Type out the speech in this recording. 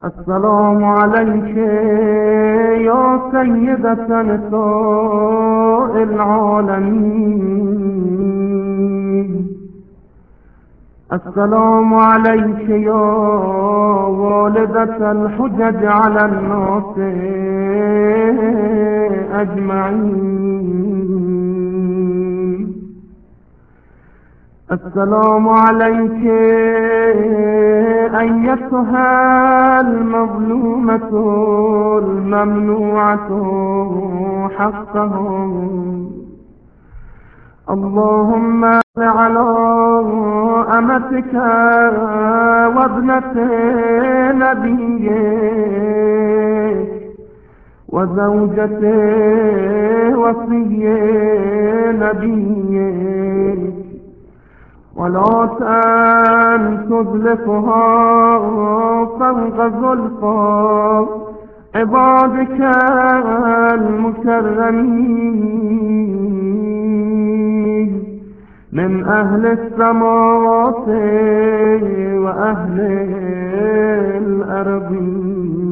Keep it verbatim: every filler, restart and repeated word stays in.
السلام عليك يا سيدة نساء العالمين. السلام عليك يا والدة الحجج على الناس أجمعين. السلام عليك أيتها المظلومة الممنوعة حقهم. اللهم على أمتك وابنة نبيك وزوجة وصي نبيك، ولا أن تزلفها فوق زلفى عبادك المكرمين من أهل السماوات وأهل الأرض.